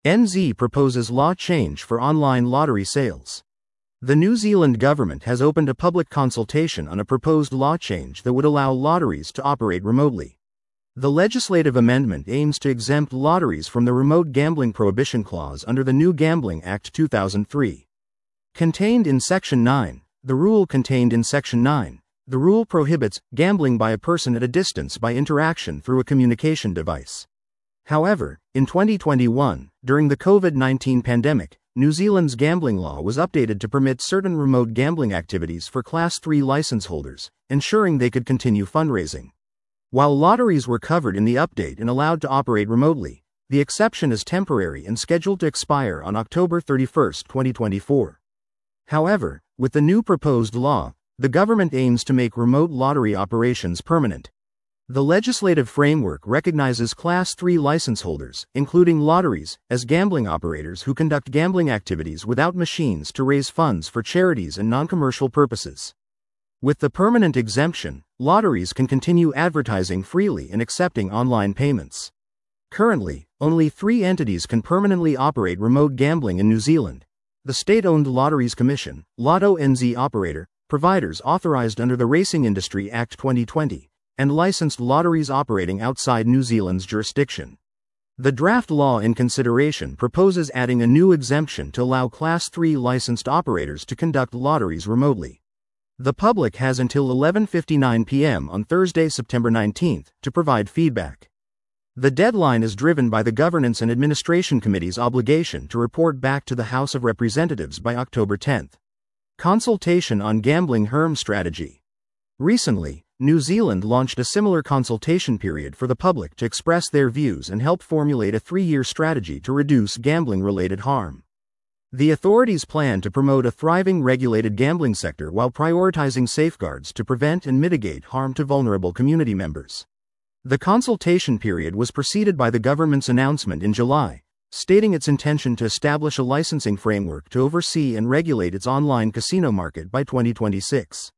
NZ proposes law change for online lottery sales. The New Zealand government has opened a public consultation on a proposed law change that would allow lotteries to operate remotely. The legislative amendment aims to exempt lotteries from the remote gambling prohibition clause under the New Gambling Act 2003. Contained in Section 9, the rule prohibits gambling by a person at a distance by interaction through a communication device. However, in 2021, during the COVID-19 pandemic, New Zealand's gambling law was updated to permit certain remote gambling activities for Class 3 license holders, ensuring they could continue fundraising. While lotteries were covered in the update and allowed to operate remotely, the exception is temporary and scheduled to expire on October 31, 2024. However, with the new proposed law, the government aims to make remote lottery operations permanent. The legislative framework recognizes Class 3 license holders, including lotteries, as gambling operators who conduct gambling activities without machines to raise funds for charities and non-commercial purposes. With the permanent exemption, lotteries can continue advertising freely and accepting online payments. Currently, only 3 entities can permanently operate remote gambling in New Zealand: the state-owned Lotteries Commission, Lotto NZ operator, providers authorized under the Racing Industry Act 2020, and licensed lotteries operating outside New Zealand's jurisdiction. The draft law in consideration proposes adding a new exemption to allow Class 3 licensed operators to conduct lotteries remotely. The public has until 11:59 p.m. on Thursday, September 19, to provide feedback. The deadline is driven by the Governance and Administration Committee's obligation to report back to the House of Representatives by October 10. Consultation on Gambling HERM Strategy. Recently, New Zealand launched a similar consultation period for the public to express their views and help formulate a 3-year strategy to reduce gambling-related harm. The authorities plan to promote a thriving regulated gambling sector while prioritizing safeguards to prevent and mitigate harm to vulnerable community members. The consultation period was preceded by the government's announcement in July, stating its intention to establish a licensing framework to oversee and regulate its online casino market by 2026.